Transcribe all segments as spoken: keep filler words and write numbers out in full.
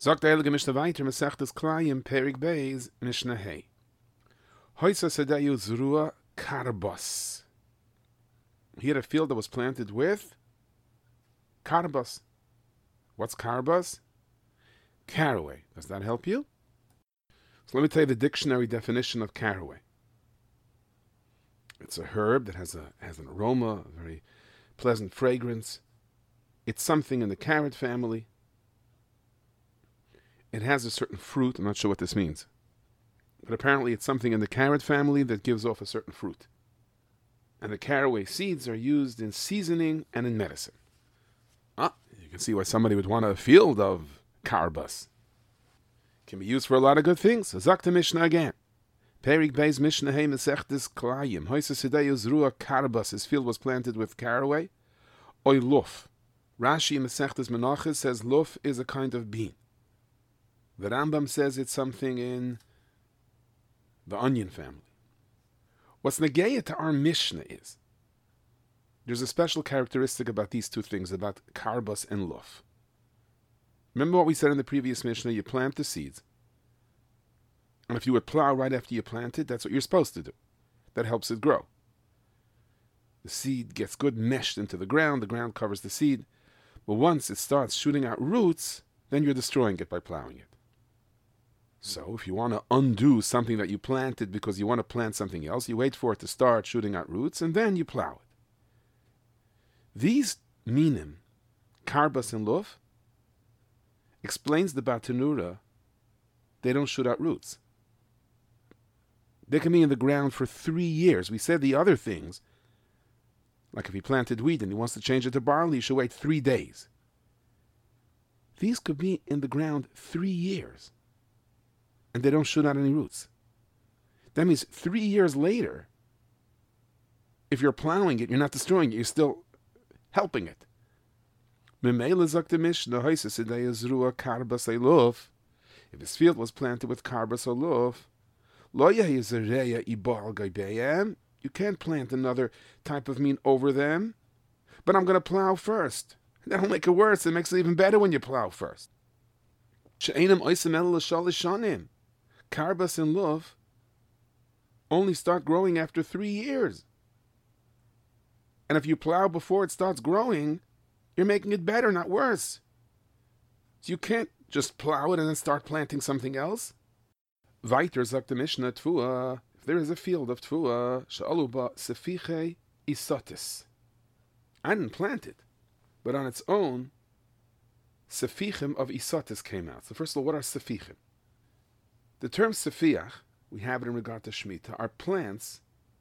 Sagt der Heilige Mishnah weiter, Masechtes Klayim, Perik Beis, Mishnah Hey. Hoysa Sedayu Zrua Karbos. He had a field that was planted with Karbos. What's Karbos? Caraway. Does that help you? So let me tell you the dictionary definition of caraway. It's a herb that has a has an aroma, a very pleasant fragrance. It's something in the carrot family. It has a certain fruit. I'm not sure what this means. But apparently it's something in the carrot family that gives off a certain fruit. And the caraway seeds are used in seasoning and in medicine. Ah, you can see why somebody would want a field of karbos. Can be used for a lot of good things. Zakta Mishnah again. Perik Beis Mishnah Hey Mesechtes Klayim. Hoysa Sedayu Zrua Karbos. His field was planted with caraway. Oy luf. Rashi Mesechtes Menachos says luf is a kind of bean. The Rambam says it's something in the onion family. What's negeya to our Mishnah is there's a special characteristic about these two things, about karbos and luf. Remember what we said in the previous Mishnah? You plant the seeds. And if you would plow right after you plant it, that's what you're supposed to do. That helps it grow. The seed gets good meshed into the ground. The ground covers the seed. But once it starts shooting out roots, then you're destroying it by plowing it. So if you want to undo something that you planted because you want to plant something else, you wait for it to start shooting out roots, and then you plow it. These minim, karbos and luf, explains the Batanura, they don't shoot out roots. They can be in the ground for three years. We said the other things, like if he planted wheat and he wants to change it to barley, he should wait three days. These could be in the ground three years, and they don't shoot out any roots. That means three years later, if you're plowing it, you're not destroying it, you're still helping it. If his field was planted with karbos or luf, you can't plant another type of mean over them, but I'm going to plow first. That'll make it worse. It makes it even better when you plow first. Karbos and luf only start growing after three years. And if you plow before it starts growing, you're making it better, not worse. So you can't just plow it and then start planting something else. Weiter sagt the Mishnah Tfua, if there is a field of Tfua, she'alu ba sefiche isotis. I didn't plant it, but on its own, sefichim of isotis came out. So first of all, what are sefichim? The term sefiach, we have it in regard to Shemitah, are plants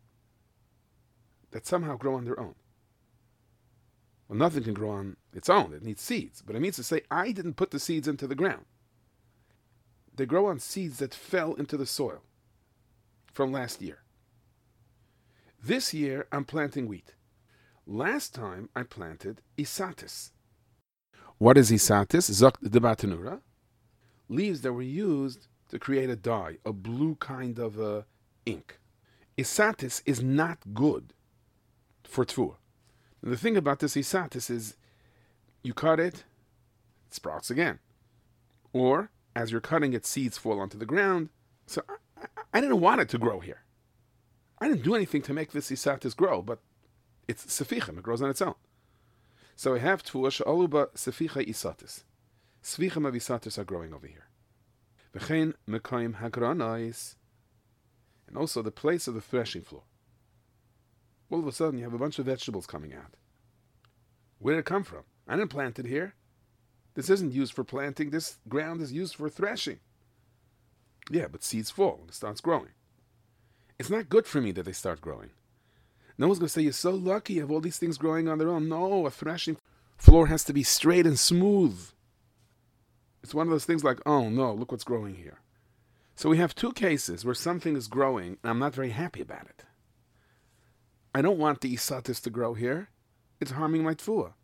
that somehow grow on their own. Well, nothing can grow on its own. It needs seeds. But it means to say, I didn't put the seeds into the ground. They grow on seeds that fell into the soil from last year. This year, I'm planting wheat. Last time, I planted isatis. What is isatis? Zok de Batanura. Leaves that were used to create a dye, a blue kind of uh, ink. Isatis is not good for tfuah. The thing about this isatis is you cut it, it sprouts again. Or, as you're cutting it, seeds fall onto the ground. So I, I, I didn't want it to grow here. I didn't do anything to make this isatis grow, but it's sefichim, it grows on its own. So I have tfuah she'aluba seficha isatis. Sefichim of isatis are growing over here. V'chein mekayim hagranais. And also the place of the threshing floor. All of a sudden, you have a bunch of vegetables coming out. Where did it come from? I didn't plant it here. This isn't used for planting. This ground is used for threshing. Yeah, but seeds fall and it starts growing. It's not good for me that they start growing. No one's going to say, you're so lucky you have all these things growing on their own. No, a threshing floor has to be straight and smooth. It's one of those things like, oh no, look what's growing here. So we have two cases where something is growing and I'm not very happy about it. I don't want the isatis to grow here. It's harming my tfuah.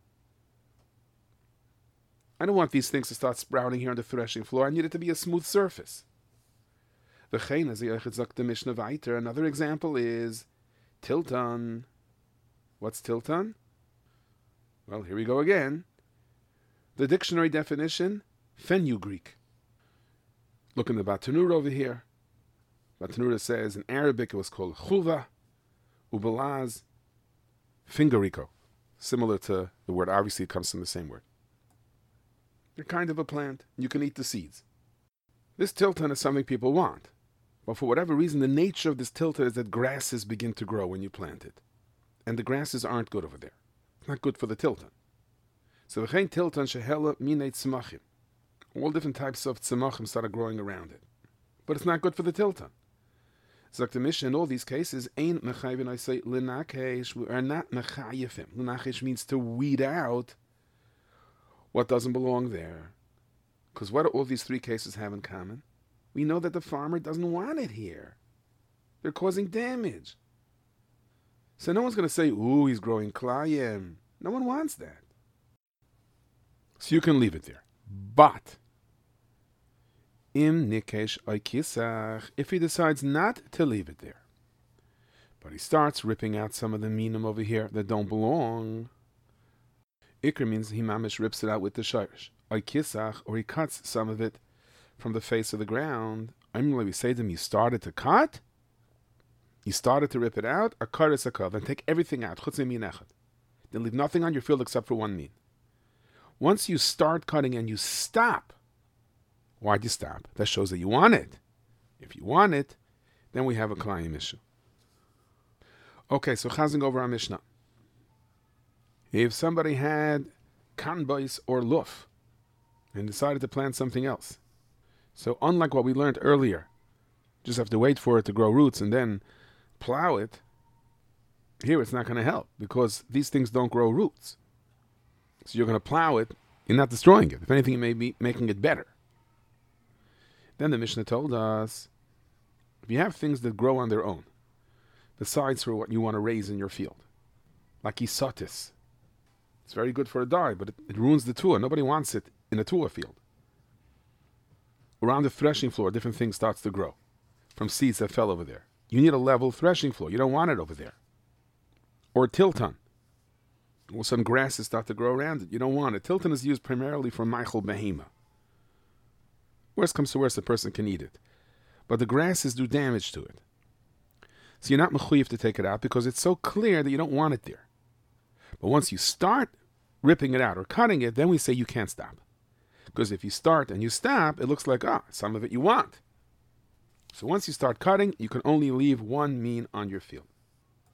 I don't want these things to start sprouting here on the threshing floor. I need it to be a smooth surface. Another example is tilton. What's tilton? Well, here we go again. The dictionary definition, fenugreek. Look in the Batanura over here. Batanura says in Arabic it was called chuva, ubelaz, fingerico. Similar to the word, obviously it comes from the same word. They're kind of a plant. You can eat the seeds. This tilton is something people want. But for whatever reason, the nature of this tilton is that grasses begin to grow when you plant it. And the grasses aren't good over there. It's not good for the tilton. So v'chein tilton shehela minei tzmachim. All different types of tzmachim started growing around it. But it's not good for the tilton. Sagt the Mishnah, in all these cases, ein mechayvin, I say, l'nakesh, we are not mechayifim. L'nakesh means to weed out what doesn't belong there. Because what do all these three cases have in common? We know that the farmer doesn't want it here. They're causing damage. So no one's going to say, ooh, he's growing klayim. No one wants that. So you can leave it there. But Im nikesh oikisach, if he decides not to leave it there, but he starts ripping out some of the minim over here that don't belong, ikr means he mamish rips it out with the shirish. Oikisach, or he cuts some of it from the face of the ground. I mean, like we say to him, you started to cut, you started to rip it out, a kar is a kav, and take everything out, chutz min echad. Then leave nothing on your field except for one min. Once you start cutting and you stop, why'd you stop? That shows that you want it. If you want it, then we have a klayim issue. Okay, so chazing over our Mishnah. If somebody had kanbais or luf and decided to plant something else, so unlike what we learned earlier, just have to wait for it to grow roots and then plow it, here it's not going to help because these things don't grow roots. So you're going to plow it, you're not destroying it. If anything, you may be making it better. Then the Mishnah told us, if you have things that grow on their own, besides for what you want to raise in your field, like isatis, it's very good for a dye, but it, it ruins the tuah. Nobody wants it in a tuah field. Around the threshing floor, different things starts to grow from seeds that fell over there. You need a level threshing floor. You don't want it over there. Or tilton. All of a sudden grasses start to grow around it. You don't want it. Tilton is used primarily for meichel behema. Worst comes to worst, a person can eat it. But the grasses do damage to it. So you're not mechuyev to take it out because it's so clear that you don't want it there. But once you start ripping it out or cutting it, then we say you can't stop. Because if you start and you stop, it looks like, ah, some of it you want. So once you start cutting, you can only leave one mean on your field.